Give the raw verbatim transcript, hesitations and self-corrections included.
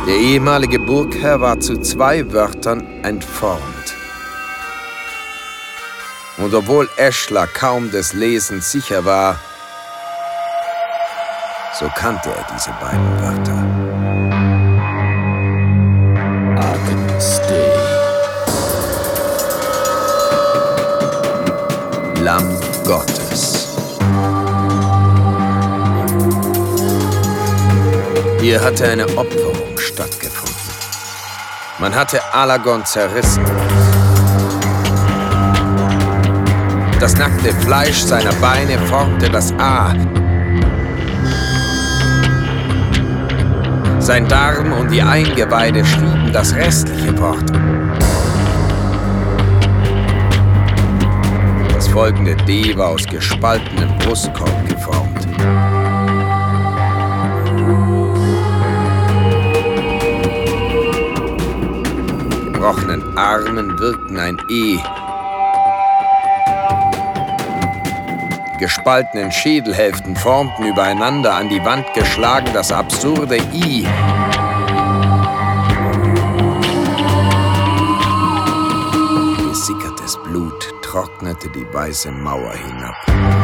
Der ehemalige Burgherr war zu zwei Wörtern entformt. Und obwohl Eschler kaum des Lesens sicher war, so kannte er diese beiden Wörter. Arkenstay. Lamm Gottes. Hier hatte eine Opferung stattgefunden. Man hatte Aragorn zerrissen. Das nackte Fleisch seiner Beine formte das A. Sein Darm und die Eingeweide schrieben das restliche Wort. Das folgende D war aus gespaltenem Brustkorb geformt. Die gebrochenen Armen wirkten ein E. Die gespaltenen Schädelhälften formten übereinander an die Wand geschlagen das absurde I. Gesickertes Blut trocknete die weiße Mauer hinab.